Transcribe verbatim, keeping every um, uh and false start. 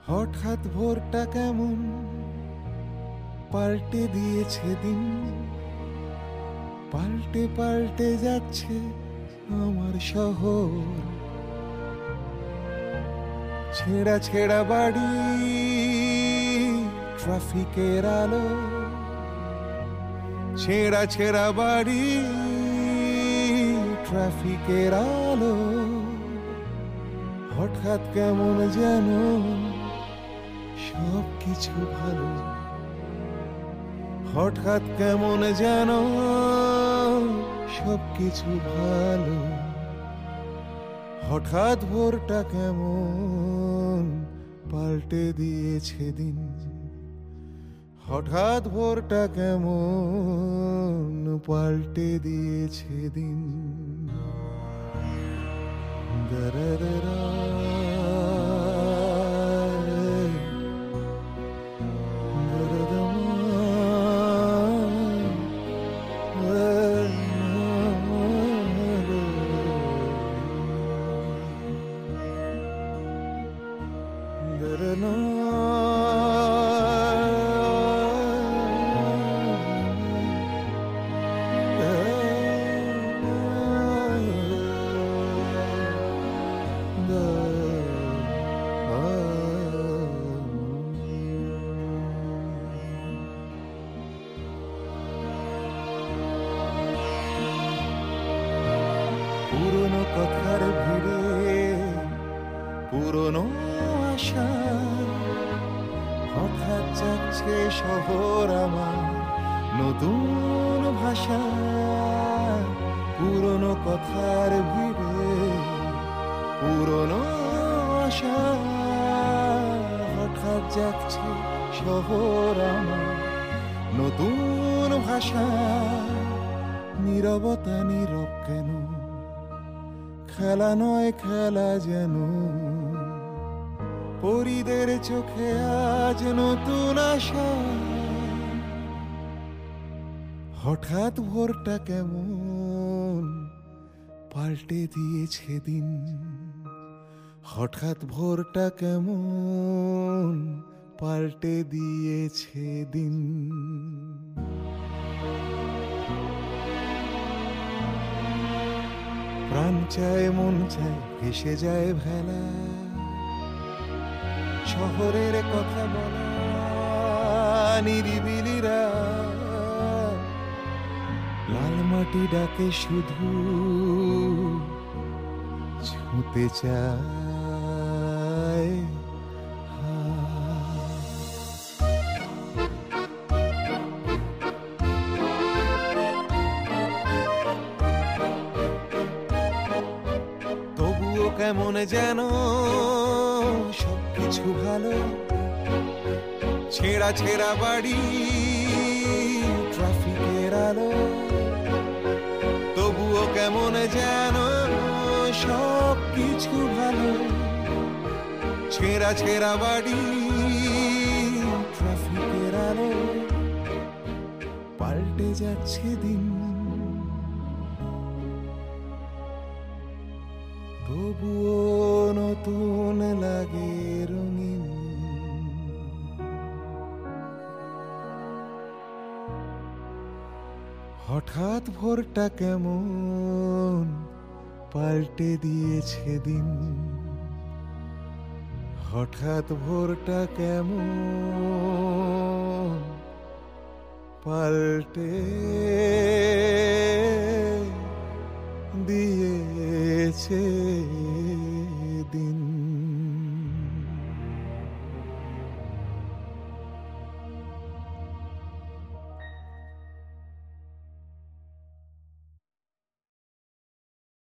হঠাৎ ভোরটা কেমন পাল্টে দিয়েছে দিন, পাল্টে পাল্টে যাচ্ছে আমার শহর। ছেঁড়া ছেঁড়া বাড়ি, ট্রাফিকের আলো, ছেঁড়া ছেঁড়া বাড়ি, ট্রাফিকের আলো। হঠাৎ কেমন যেন সব কিছু ভালো, হঠাৎ কেমন যেন সব কিছু ভালো। হঠাৎ ভোরটা কেমন পাল্টে দিয়েছে দিন, হঠাৎ ভোরটা কেমন পাল্টে দিয়েছে দিন। দরদরা পুরনো কথার ভিড়ে, পুরনো আশা, হঠাৎ যাচ্ছে শহর আমার নতুন ভাষা। পুরনো কথার ভিড়ে, পুরনো আশা, হঠাৎ যাচ্ছে শহর আমার নতুন ভাষা। নীরবতা নীরব কেন, খেলা নয় খেলা যেন, পরীদের চোখে আজ নতুন আশা। হঠাৎ ভোরটা কেমন পাল্টে দিয়েছে দিন, হঠাৎ ভোরটা কেমন পাল্টে দিয়েছে দিন। প্রাণ চায় মন চায় ভেসে যায় ভেলা, শহরের কথা বলা নিরিবিলিরা। লাল মাটি ডাকে শুধু ছুঁতে চায়। তবুও কেমন যেন সবকিছু ভালো, ছেঁড়া ছেঁড়া বাড়ি, ট্রাফিকের আলো। তবুও কেমন যেন সব কিছু ভালো, ছেঁড়া ছেঁড়া বাড়ি, ট্রাফিকের আলো। পাল্টে যাচ্ছে দিন, তবুও নতুন লাগে রঙিন। হঠাৎ ভোরটা কেমন পাল্টে দিয়েছে দিন, হঠাৎ ভোরটা কেমন পাল্টে দিয়েছে